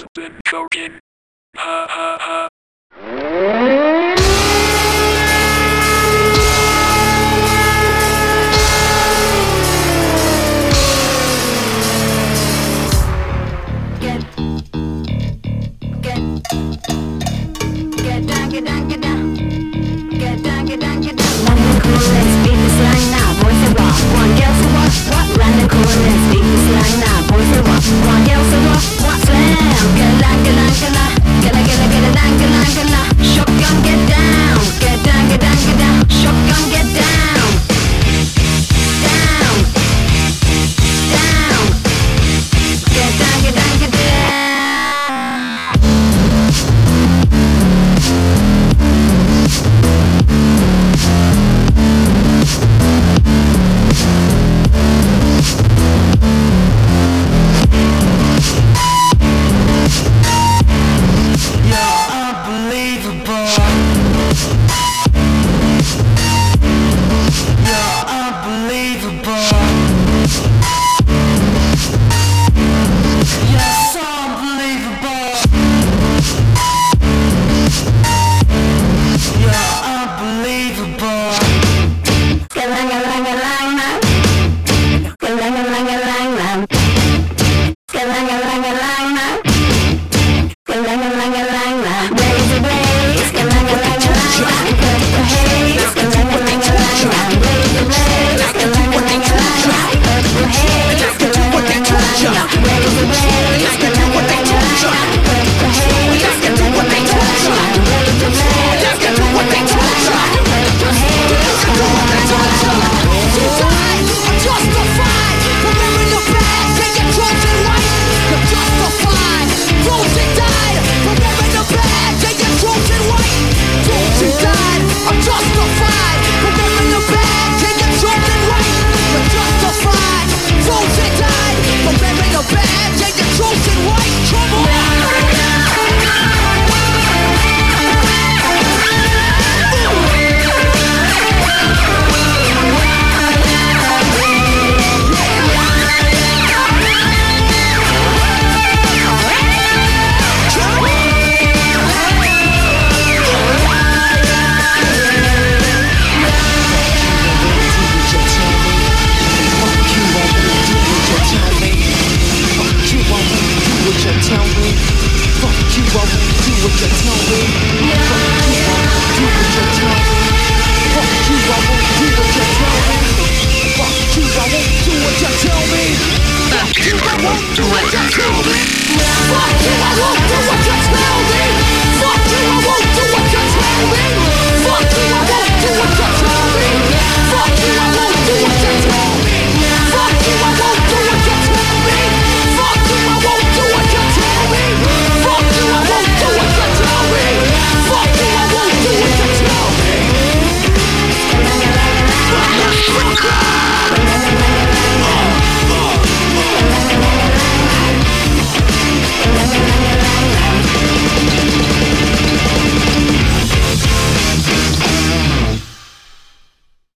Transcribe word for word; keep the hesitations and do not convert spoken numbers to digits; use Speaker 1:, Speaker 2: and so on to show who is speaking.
Speaker 1: has been broken. Ha ha ha.
Speaker 2: Get, get, get down, get down, get down. Get down, get down, get down. London cool, let's speak the slang now. Boys say what? One girl say what? What? London cool, let's speak the slang now. Boys say what? One girl say what? What? Slam. Gala, gala, gala. Gala, gala, gala, down, gala, gala. Shotgun, get down. Get down, get down, get down. Shotgun, get down. Down. Down. Get down, get down, get down.
Speaker 1: Do what you tell me.